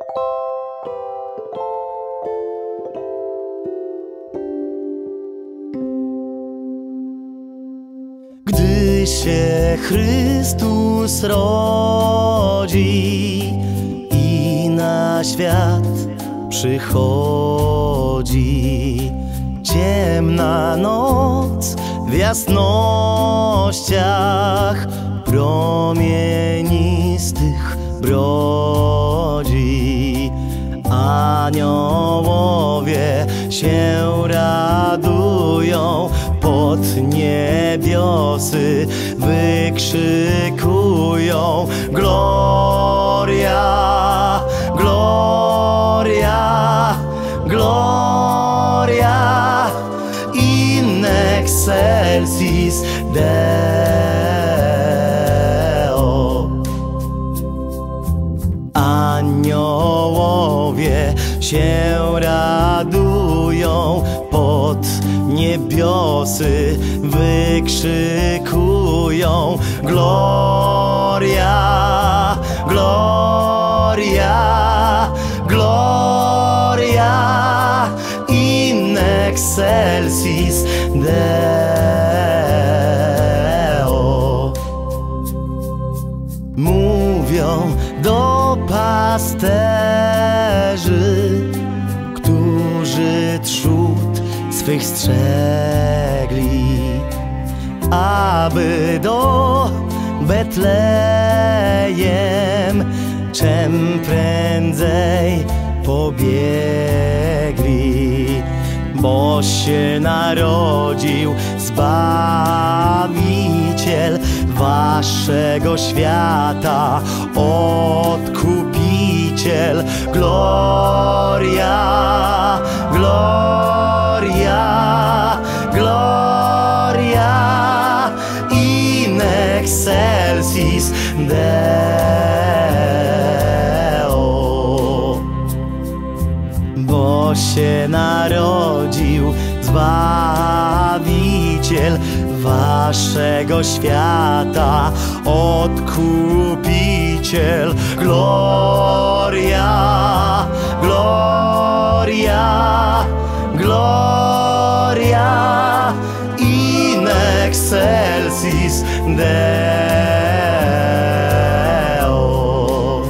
Gdy się Chrystus rodzi i na świat przychodzi, ciemna noc w jasnościach promienistych brodzi. Aniołowie się radują, pod niebiosy wykrzykują: Gloria, Gloria, Gloria in excelsis Deo. Aniołowie się radują, pod niebiosy wykrzykują: Gloria, Gloria, Gloria in excelsis Deo. Mówią do pasterzy, którzy trzód swych strzegli, aby do Betlejem czem prędzej pobiegli, bo się narodził Zbawiciel waszego świata, Odkupiciel. Gloria, Gloria, Gloria in excelsis Deo. Bo się narodził Zbawiciel waszego świata, Odkupiciel. Gloria, Gloria, Gloria in excelsis Deo.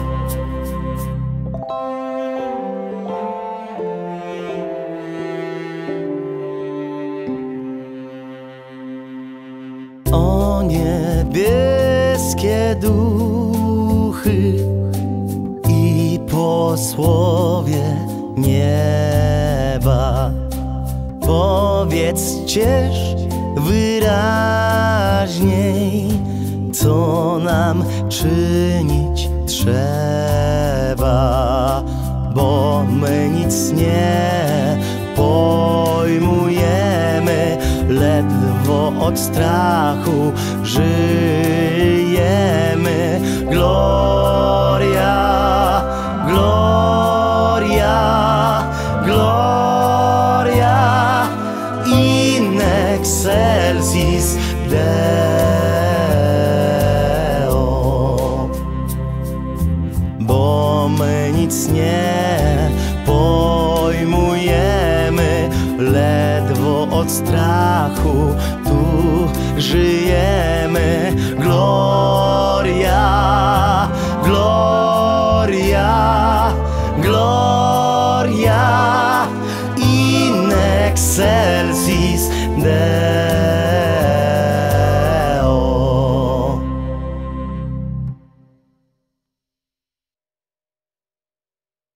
O niebieskie duchy i posłowie nieba, powiedzcież wyraźniej, co nam czynić trzeba, bo my nic nie pojmujemy, ledwo od strachu żyjemy. Gloria, Gloria, Gloria in excelsis Deo. Bo my nic nie pojmujemy, ledwo od strachu tu żyjemy. Gloria, Gloria, Gloria in excelsis Deo.